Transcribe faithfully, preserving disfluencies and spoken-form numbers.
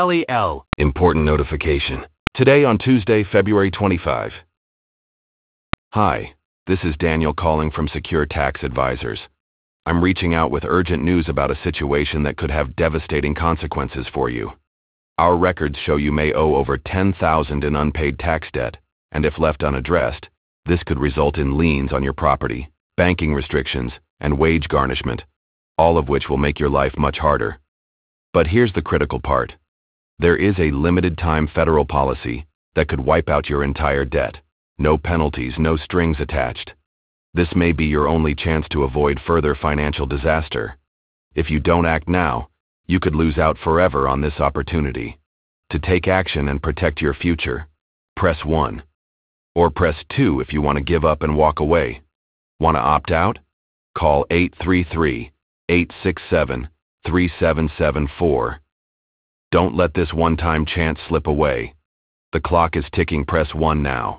L E L. Important notification. Today on Tuesday, February twenty-fifth. Hi, this is Daniel calling from Secure Tax Advisors. I'm reaching out with urgent news about a situation that could have devastating consequences for you. Our records show you may owe over ten thousand dollars in unpaid tax debt, and if left unaddressed, this could result in liens on your property, banking restrictions, and wage garnishment, all of which will make your life much harder. But here's the critical part. There is a limited-time federal policy that could wipe out your entire debt. No penalties, no strings attached. This may be your only chance to avoid further financial disaster. If you don't act now, you could lose out forever on this opportunity. To take action and protect your future, press one. Or press two if you want to give up and walk away. Want to opt out? Call eight three three, eight six seven, three seven seven four. Don't let this one-time chance slip away. The clock is ticking. Press one now.